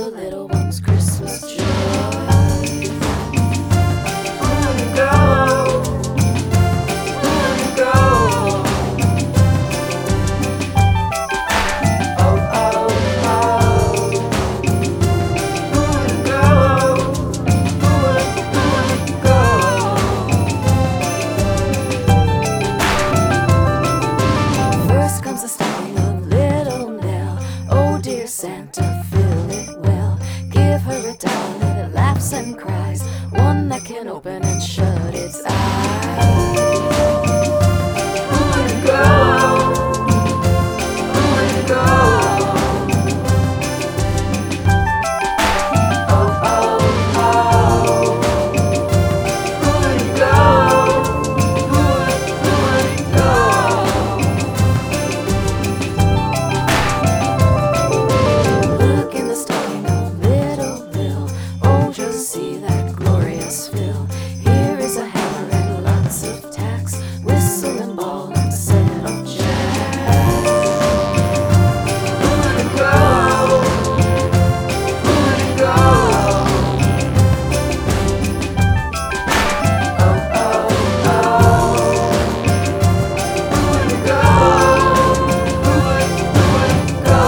the little ones' Christmas joy. Santa, fill it well. Give her a doll that laughs and cries, one that can open and shut its eyes. Who would it go? Who would it go? Oh, oh, oh. Who would it go? Who would it go? See that glorious fill. Here is a hammer and lots of tacks, whistle and ball and set of jacks. Who would it go? Who would it go? Oh, oh, oh. Who would it go? Who would it go?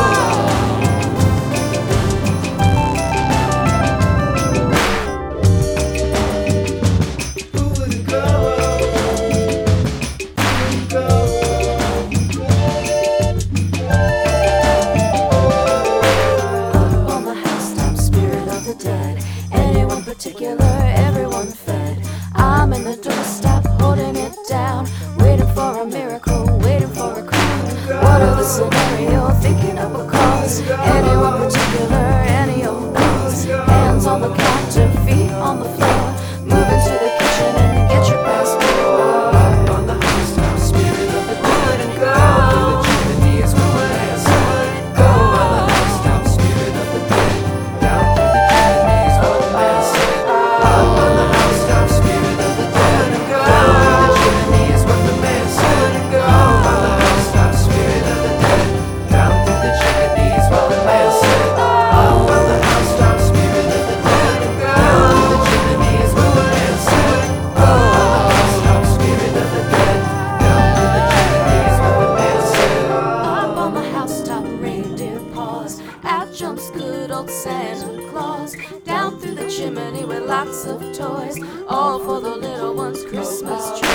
Anyone particular, everyone fed. I'm in the doorstep, holding it down, waiting for a miracle, waiting for a crown. What are the scenario, thinking of a cause? Anyone particular, any old cause. Hands on the counter, feet on the floor. Move into the kitchen and get your passport. On the housetop, spirit of the dead and go. The chimney is moving as I go. On the housetop, spirit of the dead. Down through the chimney is what the man said. Up on the housetop, spirit of the dead and go. The chimney is what the man said and go. On the housetop, spirit of the dead. Down through the chimney is what the man said. Up on the housetop, spirit of the dead and go. The chimney is what the man said. Up on the housetop, spirit of the dead. Down through the chimney is what the man said. Up on the housetop, reindeer paws. Out jumps good old Santa Claus. Down through the chimney with lots of toys, all for the little one's Christmas joy.